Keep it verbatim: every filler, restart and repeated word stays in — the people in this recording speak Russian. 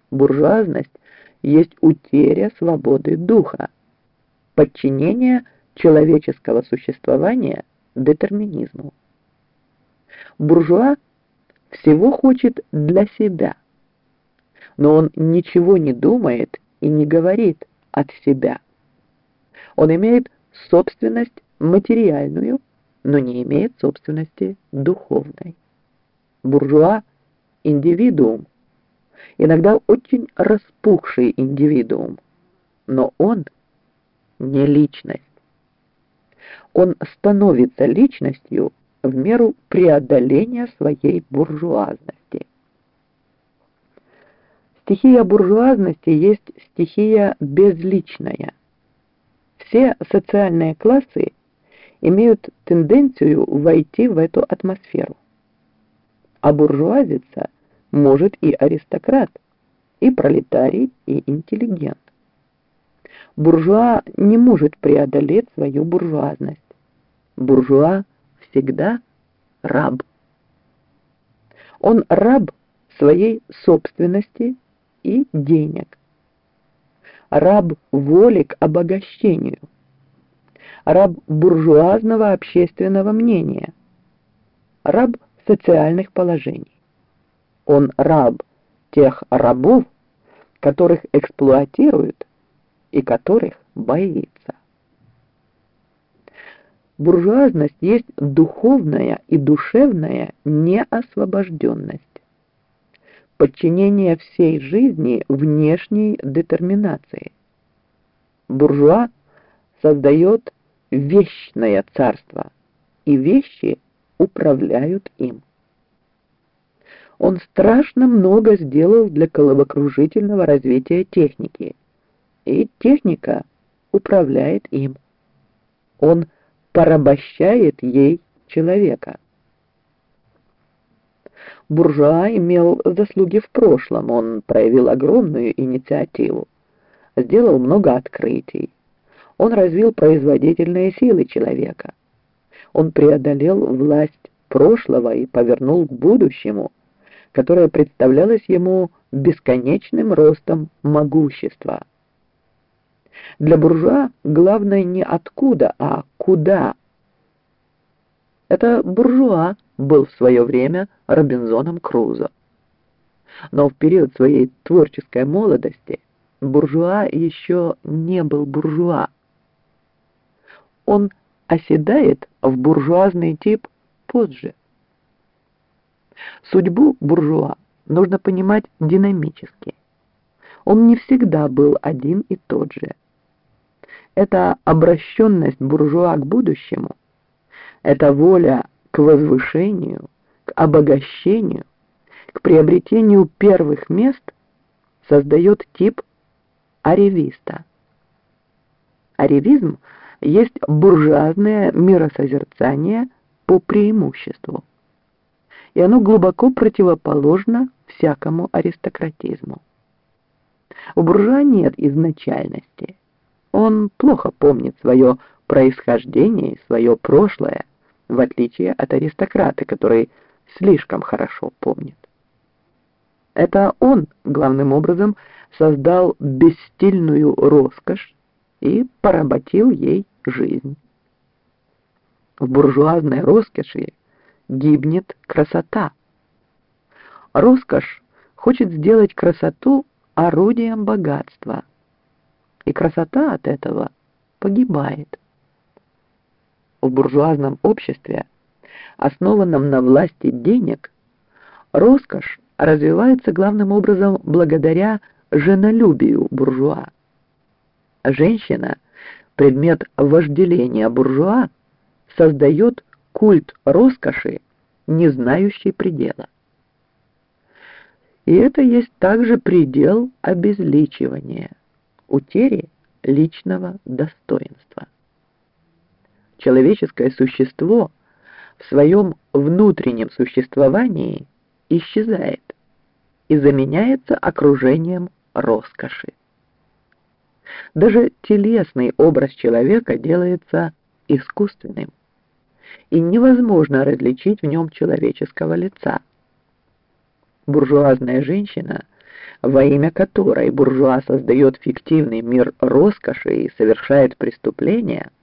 Буржуазность есть утеря свободы духа, подчинение человеческого существования детерминизму. Буржуа всего хочет для себя, но он ничего не думает и не говорит от себя. Он имеет собственность материальную, но не имеет собственности духовной. Буржуа – индивидуум, иногда очень распухший индивидуум, но он не личность. Он становится личностью в меру преодоления своей буржуазности. Стихия буржуазности есть стихия безличная. Все социальные классы имеют тенденцию войти в эту атмосферу. А буржуазиться может и аристократ, и пролетарий, и интеллигент. Буржуа не может преодолеть свою буржуазность. Буржуа всегда раб. Он раб своей собственности и денег. Раб воли к обогащению. Раб буржуазного общественного мнения. Раб социальных положений. Он раб тех рабов, которых эксплуатируют и которых боится. Буржуазность есть духовная и душевная неосвобожденность, подчинение всей жизни внешней детерминации. Буржуа создает вечное царство, и вещи управляют им. Он страшно много сделал для головокружительного развития техники, и техника управляет им. Он порабощает ей человека. Буржуа имел заслуги в прошлом, он проявил огромную инициативу, сделал много открытий, он развил производительные силы человека, он преодолел власть прошлого и повернул к будущему, которое представлялось ему бесконечным ростом могущества. Для буржуа главное не откуда, а куда. Это буржуа был в свое время Робинзоном Крузо. Но в период своей творческой молодости буржуа еще не был буржуа. Он оседает в буржуазный тип позже. Судьбу буржуа нужно понимать динамически. Он не всегда был один и тот же. Это обращенность буржуа к будущему, это воля к возвышению, к обогащению, к приобретению первых мест создает тип аревиста. Аревизм есть буржуазное миросозерцание по преимуществу, и оно глубоко противоположно всякому аристократизму. У буржуа нет изначальности. Он плохо помнит свое происхождение и свое прошлое, в отличие от аристократа, который слишком хорошо помнит. Это он, главным образом, создал бесстильную роскошь и поработил ей жизнь. В буржуазной роскоши гибнет красота. Роскошь хочет сделать красоту орудием богатства, и красота от этого погибает. В буржуазном обществе, основанном на власти денег, роскошь развивается главным образом благодаря женолюбию буржуа. Женщина, предмет вожделения буржуа, создает культ роскоши, не знающий предела. И это есть также предел обезличивания, утери личного достоинства. Человеческое существо в своем внутреннем существовании исчезает и заменяется окружением роскоши. Даже телесный образ человека делается искусственным, и невозможно различить в нем человеческого лица. Буржуазная женщина во имя которой буржуа создает фиктивный мир роскоши и совершает преступления,